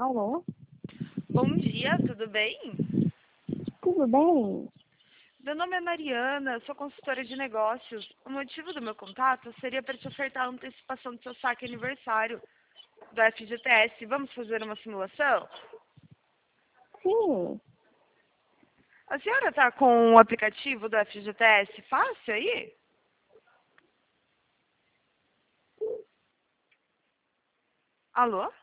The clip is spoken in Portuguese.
Alô? Bom dia, tudo bem? Tudo bem? Meu nome é Mariana, sou consultora de negócios. O motivo do meu contato seria para te ofertar a antecipação do seu saque aniversário do FGTS. Vamos fazer uma simulação? Sim. A senhora está com o aplicativo do FGTS fácil aí? Alô?